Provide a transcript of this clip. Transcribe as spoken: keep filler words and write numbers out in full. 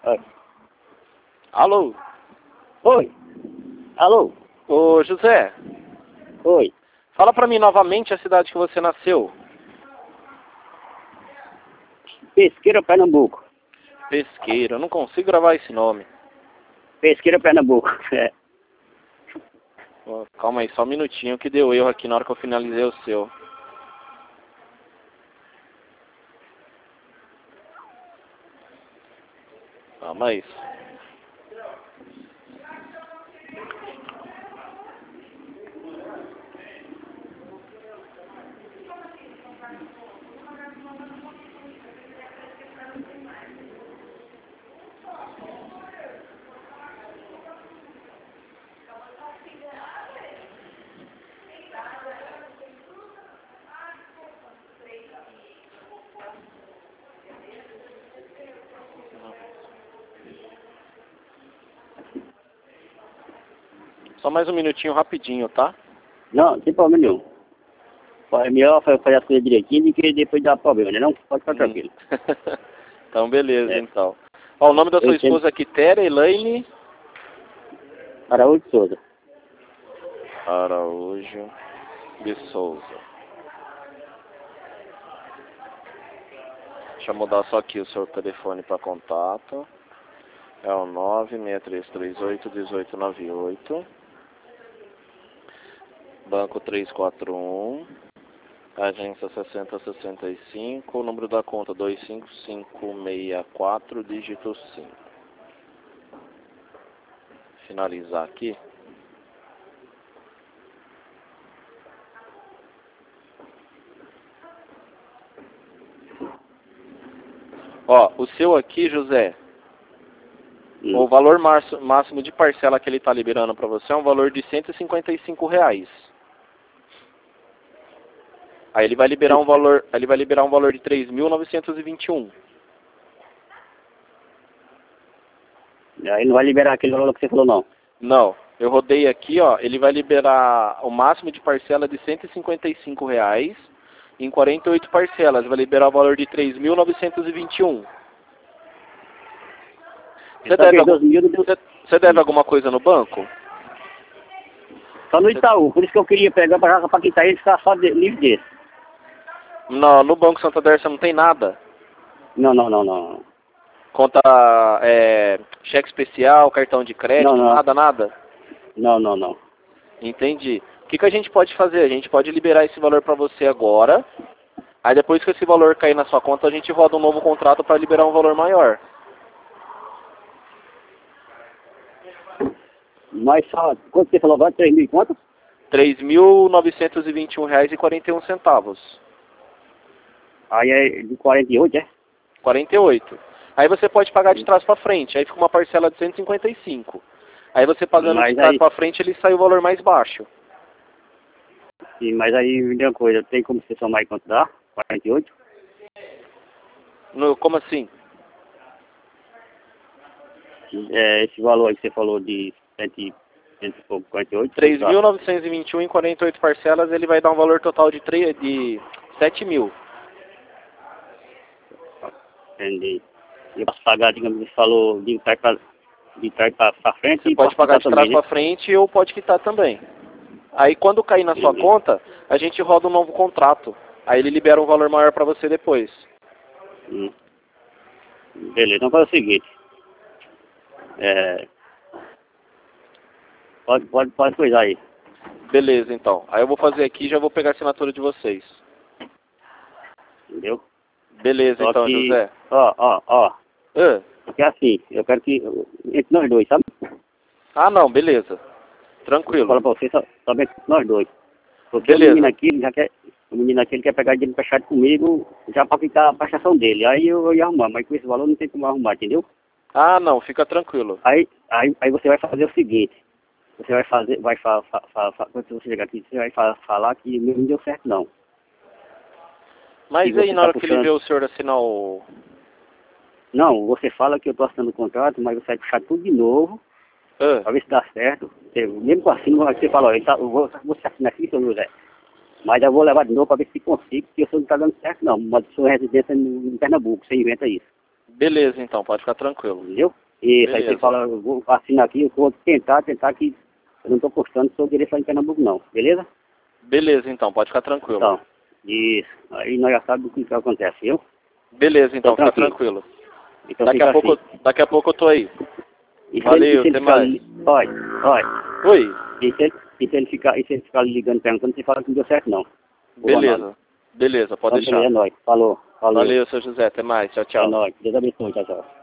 Oi. Alô? Oi. Alô? Ô, José. Oi. Fala pra mim novamente a cidade que você nasceu. Pesqueira, Pernambuco. Pesqueira, eu não consigo gravar esse nome. Pesqueira, Pernambuco. É. Ó, calma aí, só um minutinho que deu erro aqui na hora que eu finalizei o seu. Calma aí. Só mais um minutinho rapidinho, tá? Não, não tem problema nenhum. É melhor fazer as coisas direitinho do que depois dar problema, né? Não pode ficar Hum. tranquilo. Então, beleza, É. então. Ó, o nome da Eu sua entendo. esposa é Quitéria Elaine Araújo de Souza. Araújo de Souza. Deixa eu mudar só aqui o seu telefone para contato. É o nove seis três três oito um oito nove oito. Banco trezentos e quarenta e um. Agência sessenta sessenta e cinco. O número da conta dois cinco cinco seis quatro, dígito cinco. Finalizar aqui. Ó, o seu aqui, José, Hum. o valor máximo de parcela que ele está liberando para você é um valor de cento e cinquenta e cinco reais. Aí ele vai liberar um valor, ele vai liberar um valor de três mil novecentos e vinte e um. Aí não vai liberar aquele valor que você falou, não. Não, eu rodei aqui, ó, ele vai liberar o máximo de parcela de cento e cinquenta e cinco reais em quarenta e oito parcelas, vai liberar o valor de três mil novecentos e vinte e um. Você deve, algum, você, você deve alguma coisa no banco? Só no Itaú, por isso que eu queria pegar para quitar ele e ficar só de, livre desse. Não, no Banco Santander você não tem nada? Não, não, não, não. Conta, é, cheque especial, cartão de crédito, Não, não. nada, nada? Não, não, não. Entendi. O que, que a gente pode fazer? A gente pode liberar esse valor para você agora. Aí depois que esse valor cair na sua conta, a gente roda um novo contrato para liberar um valor maior. Mas só, quanto você falou agora? três mil e quanto? três mil novecentos e vinte e um reais e quarenta e um centavos. Aí é de quarenta e oito, é? quarenta e oito. Aí você pode pagar de trás para frente. Aí fica uma parcela de cento e cinquenta e cinco. Aí você pagando Mas de trás aí... para frente, ele sai o valor mais baixo. Sim, mas aí me deu uma coisa, tem como você somar e quanto dá? quarenta e oito? No, como assim? É, esse valor aí que você falou de cento e quarenta e oito? três mil novecentos e vinte e um em quarenta e oito parcelas, ele vai dar um valor total de, três, de sete mil. Entendi. Eu posso pagar, digamos, você falou de trás para de trás para frente. Você e pode pagar de trás para para frente ou pode quitar também. Aí quando cair na sua Entendi. conta, a gente roda um novo contrato. Aí ele libera um valor maior para você depois. Hum. Beleza, então faz o seguinte. É... Pode, pode, pode coisar aí. Beleza, então. Aí eu vou fazer aqui e já vou pegar a assinatura de vocês. Entendeu? Beleza, Só então, que, José. ó, ó, ó. Ah. Porque assim, eu quero que, entre nós dois, sabe? ah, não, beleza. Tranquilo. Fala pra você, só, somente nós dois. Porque Beleza. o menino aqui, ele já quer, o menino aqui, ele quer pegar dinheiro emprestado comigo, já pra ficar a prestação dele. Aí eu, eu ia arrumar, mas com esse valor não tem como arrumar, entendeu? Ah, não, fica tranquilo. Aí, aí, aí você vai fazer o seguinte, você vai fazer, vai fa, fa, fa, fa, quando você chegar aqui, você vai fa, falar que não deu certo não. Mas que aí, na tá hora puxando... que ele vê o senhor assinar o... Não, você fala que eu tô assinando o contrato, mas você vai puxar tudo de novo, Ah. pra ver se dá certo. Você, mesmo com assim, você fala, ó, eu, tá, eu vou, você assina aqui, seu José. Mas eu vou levar de novo para ver se consigo, porque o senhor não está dando certo não. Mas sua residência em Pernambuco, você inventa isso. Beleza, então, pode ficar tranquilo. Entendeu? Isso, aí Beleza. você fala, eu vou assinar aqui, eu vou tentar, tentar que eu não estou postando seu direito em Pernambuco não, beleza? Beleza, então, pode ficar tranquilo. Então, isso. Aí nós já sabemos o que, que acontece, viu? Beleza, então, Então, fica tranquilo. tranquilo. Então Daqui fica a, pouco, assim. daqui a pouco eu tô aí. E se Valeu, ele, e se ele até ficar, mais. olha, olha, Oi. e se, ele, e se ele ficar, e se ele ficar ligando perguntando, você fala que não deu certo não. O Beleza. Ronaldo. Beleza, pode Então, deixar. beleza, é nóis. Falou. Valeu. Valeu, seu José, até mais. Tchau, É tchau. nóis. Deus abençoe. Tchau, tchau.